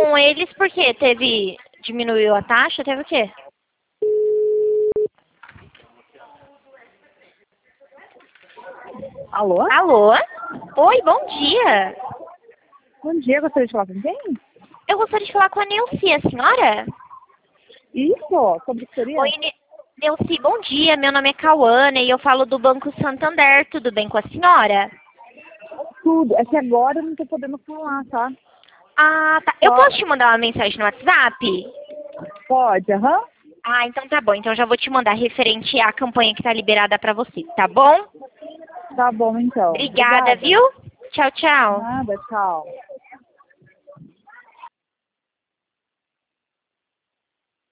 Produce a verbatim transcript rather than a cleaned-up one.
com eles porque teve... Diminuiu a taxa? Teve o quê? Alô? Alô? Oi, bom dia. Bom dia, gostaria de falar com quem? Eu gostaria de falar com a Neuci, a senhora? Isso, sobre o que seria? Oi, Ne- Neuci, bom dia. Meu nome é Cauana e eu falo do Banco Santander. Tudo bem com a senhora? Tudo, é que agora eu não tô podendo falar, tá? Ah, tá. Eu posso te mandar uma mensagem no WhatsApp? Pode, aham. Ah, então tá bom. Então já vou te mandar referente à campanha que tá liberada pra você, tá bom? Tá bom, então. Obrigada, viu? Tchau, tchau. Nada, tchau.